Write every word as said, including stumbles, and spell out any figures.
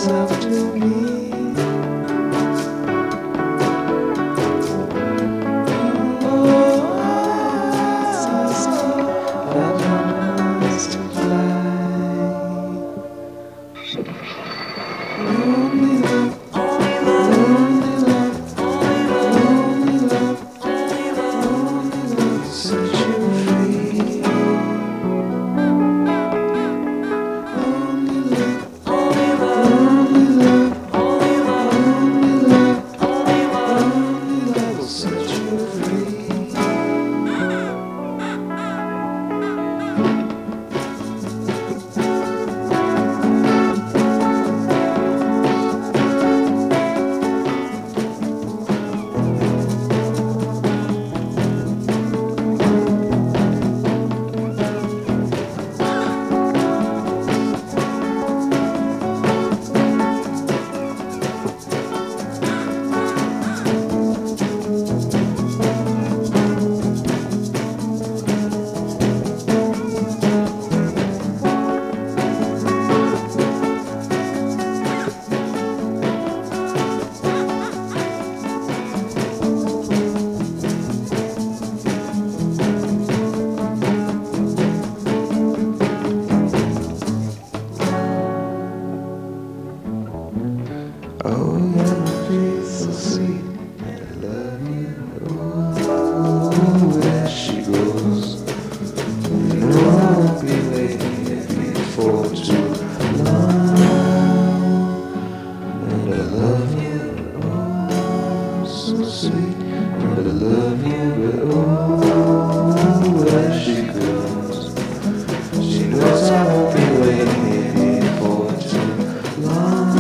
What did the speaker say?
yourself to me. Oh, yeah, she's so sweet, and I love you. Oh, there she goes. You know I won't be waiting for too long. And I love you, oh, so sweet. And I love you, but oh, there she goes. She knows I won't be waiting for too long.